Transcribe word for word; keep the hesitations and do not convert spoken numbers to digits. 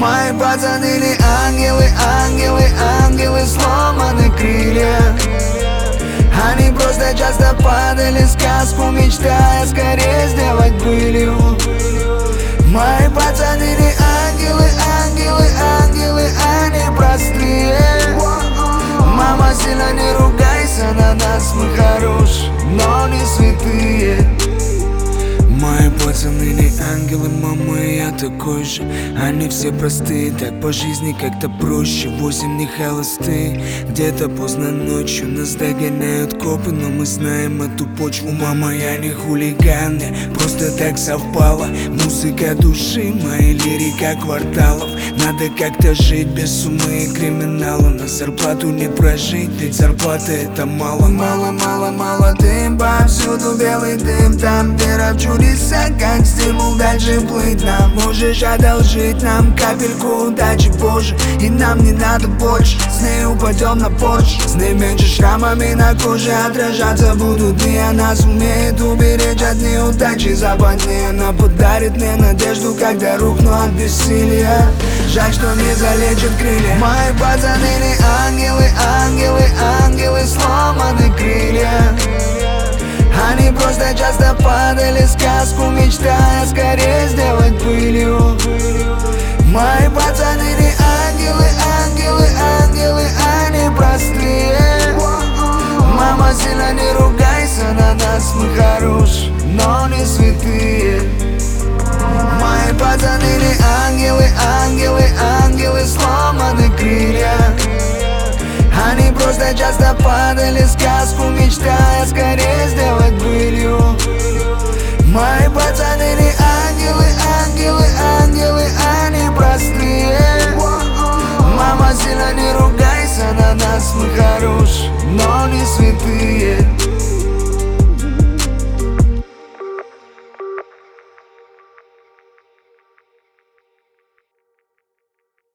Мои пацаны не ангелы, ангелы, ангелы, сломаны крылья. Они просто часто падали в сказку, мечтая скорее сделать былью. Мои пацаны не ангелы, ангелы, ангелы, они простые. Мама, сильно не ругайся на нас, мы хорошие, но не святые. Мои пацаны не ангелы, мама, и я такой же. Они все простые, так по жизни как-то проще. Восемь не холостые, где-то поздно ночью нас догоняют копы, но мы знаем эту почву. Мама, я не хулиган, мне просто так совпало. Музыка души, мои лирика кварталов. Надо как-то жить без сумы и криминала. На зарплату не прожить, ведь зарплата это мало. Мало, мало, мало дым, повсюду белый дым. Там вера в чудеса, как стимул дальше плыть нам. Можешь одолжить нам капельку удачи, Боже, и нам не надо больше. С ней упадем на Порш, с ней меньше шрамами на коже отражаться будут. И она сумеет уберечь от неудачи западни. Она подарит мне надежду, когда рухну от бессилия. Жаль, что не залечит крылья. Мои пацаны не ангелы, ангелы, ангелы, сломаны крылья. Они просто часто падали в сказку, мечтая скорее сделать былью. Мои пацаны не ангелы, ангелы, ангелы, они простые. Мама, сильно не ругайся на нас, мы хорошие, но не святые. Мои пацаны не ангелы, ангелы, ангелы, сломаны крылья. Они просто часто падали в сказку, мечтая скорее сделать былью. Мои пацаны не ангелы, ангелы, ангелы, они простые. Мама, сильно не ругайся на нас, мы хорошие, но не святые.